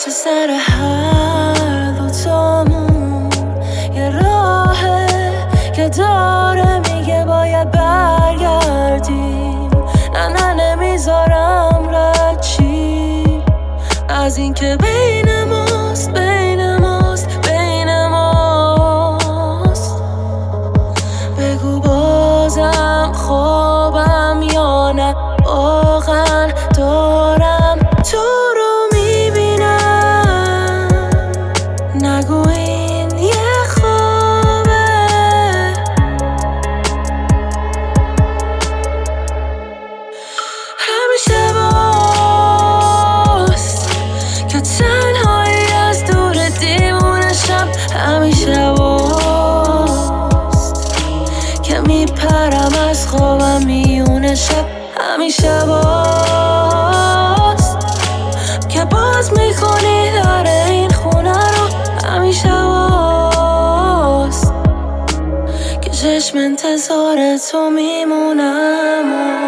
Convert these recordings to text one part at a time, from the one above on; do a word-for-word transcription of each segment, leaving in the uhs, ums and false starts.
پشت سر هر دوتامون یه راهه که داره میگه باید برگردیم. نه نه نمیذارم رد چی از این که بین ماست بین ماست بین ماست. بگو بازم خوابم یا نه واقعا دارم تو رو میبینم. نگو این یه خوابه. همیشه باست که تنهایی از دور دیوونشم. همیشه باست که میپرم از خوابم میونه شب. همیشه باست که باز میکنی در این خونه رو. همیشه باست که چشم انتظار تو میمونم.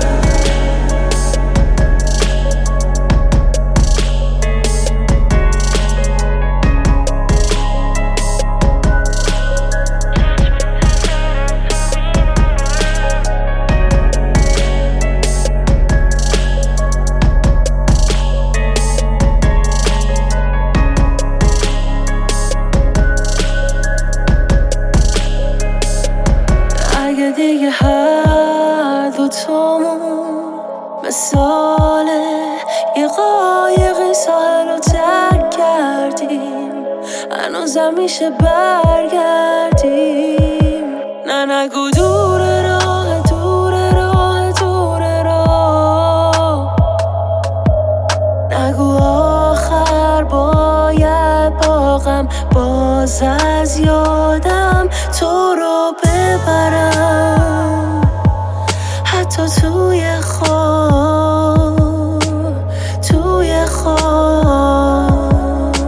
اگه دیگه هر دوتامون مثال یه قایقی ساحل رو ترک کردیم، هنوزم میشه برگردیم. نه نگو دور راه دور راه دور راه. نگو آخر باید باغم باز از یادم تو رو ببرم. حتی توی خواب توی خواب.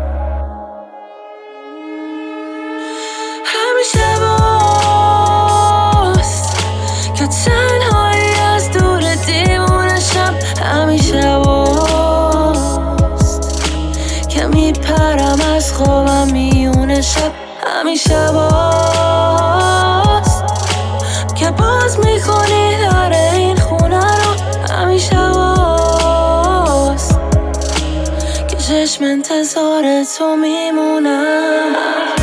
همیشه باست که تنهایی از دور دیوونشم. همیشه باست که میپرم از خوابم میونه شب. همیشه باست که باز میکنی در این خونه رو. همیشه باست که چشم انتظار تو میمونم.